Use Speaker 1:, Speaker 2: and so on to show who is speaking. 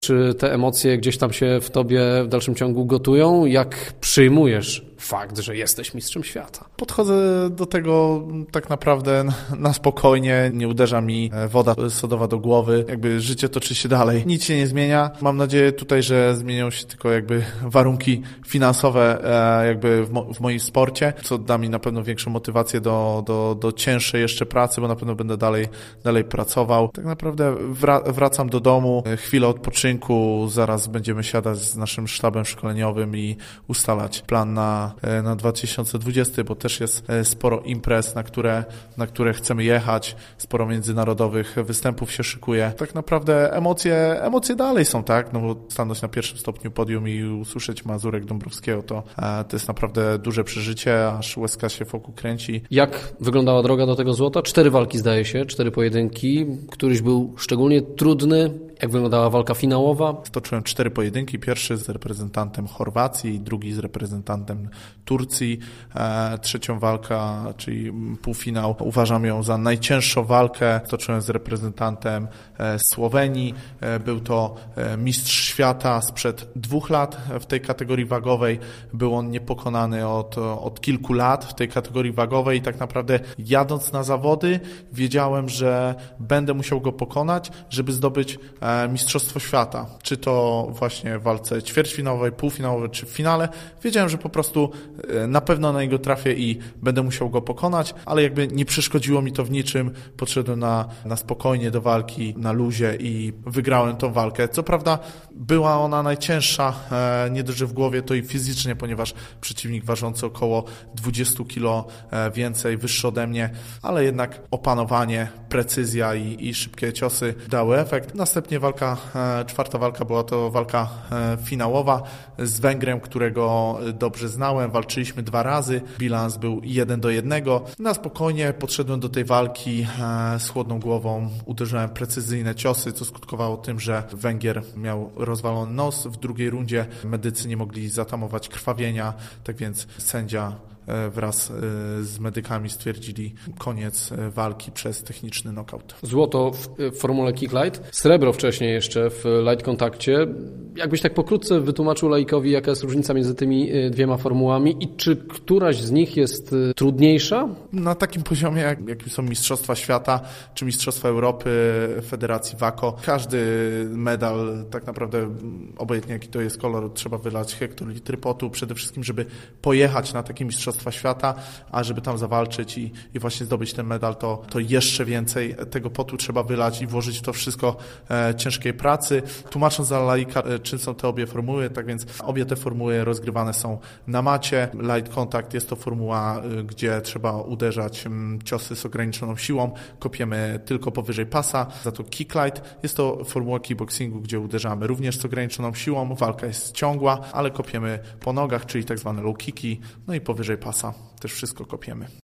Speaker 1: Czy te emocje gdzieś tam się w tobie w dalszym ciągu gotują? Jak przyjmujesz fakt, że jesteś mistrzem świata?
Speaker 2: Podchodzę do tego tak naprawdę na spokojnie, nie uderza mi woda sodowa do głowy, jakby życie toczy się dalej. Nic się nie zmienia. Mam nadzieję tutaj, że zmienią się tylko jakby warunki finansowe jakby w moim sporcie, co da mi na pewno większą motywację do cięższej jeszcze pracy, bo na pewno będę dalej pracował. Tak naprawdę wracam do domu, chwilę odpoczynku, zaraz będziemy siadać z naszym sztabem szkoleniowym i ustalać plan na 2020, bo też jest sporo imprez, na które chcemy jechać, sporo międzynarodowych występów się szykuje. Tak naprawdę emocje dalej są, tak? No bo stanąć na pierwszym stopniu podium i usłyszeć Mazurek Dąbrowskiego, to jest naprawdę duże przeżycie, aż łezka się wokół kręci.
Speaker 1: Jak wyglądała droga do tego złota? 4 walki zdaje się, 4 pojedynki. Któryś był szczególnie trudny. Jak wyglądała walka finałowa?
Speaker 2: Stoczyłem 4 pojedynki. Pierwszy z reprezentantem Chorwacji, drugi z reprezentantem Turcji. Trzecią walka, czyli półfinał, uważam ją za najcięższą walkę. Stoczyłem z reprezentantem Słowenii. Był to mistrz świata sprzed 2 lat w tej kategorii wagowej. Był on niepokonany od kilku lat w tej kategorii wagowej i tak naprawdę jadąc na zawody wiedziałem, że będę musiał go pokonać, żeby zdobyć Mistrzostwo Świata. Czy to właśnie w walce ćwierćfinałowej, półfinałowej, czy w finale. Wiedziałem, że po prostu na pewno na niego trafię i będę musiał go pokonać, ale jakby nie przeszkodziło mi to w niczym. Podszedłem na spokojnie do walki, na luzie i wygrałem tą walkę. Co prawda była ona najcięższa, nie dość, że w głowie, to i fizycznie, ponieważ przeciwnik ważący około 20 kg więcej, wyższy ode mnie, ale jednak opanowanie, precyzja i szybkie ciosy dały efekt. Następnie czwarta walka była to walka finałowa z Węgrem, którego dobrze znałem. Walczyliśmy 2 razy. Bilans był 1-1. Na spokojnie podszedłem do tej walki z chłodną głową. Uderzyłem precyzyjne ciosy, co skutkowało tym, że Węgier miał rozwalony nos. W drugiej rundzie medycy nie mogli zatamować krwawienia, tak więc sędzia wraz z medykami stwierdzili koniec walki przez techniczny knockout.
Speaker 1: Złoto w formule Kick Light, srebro wcześniej jeszcze w light kontakcie. Jakbyś tak pokrótce wytłumaczył laikowi, jaka jest różnica między tymi 2 formułami i czy któraś z nich jest trudniejsza?
Speaker 2: Na takim poziomie, jakim są Mistrzostwa Świata czy Mistrzostwa Europy Federacji WAKO, każdy medal, tak naprawdę obojętnie jaki to jest kolor, trzeba wylać hektolitry potu, przede wszystkim, żeby pojechać na takie Mistrzostwa Świata, a żeby tam zawalczyć i właśnie zdobyć ten medal, to jeszcze więcej tego potu trzeba wylać i włożyć w to wszystko ciężkiej pracy. Tłumacząc dla laika, czym są te obie formuły, tak więc obie te formuły rozgrywane są na macie. Light contact jest to formuła, gdzie trzeba uderzać ciosy z ograniczoną siłą, kopiemy tylko powyżej pasa. Za to kick light jest to formuła kickboxingu, gdzie uderzamy również z ograniczoną siłą, walka jest ciągła, ale kopiemy po nogach, czyli tak zwane low kicki, no i powyżej pasa też wszystko kopiemy.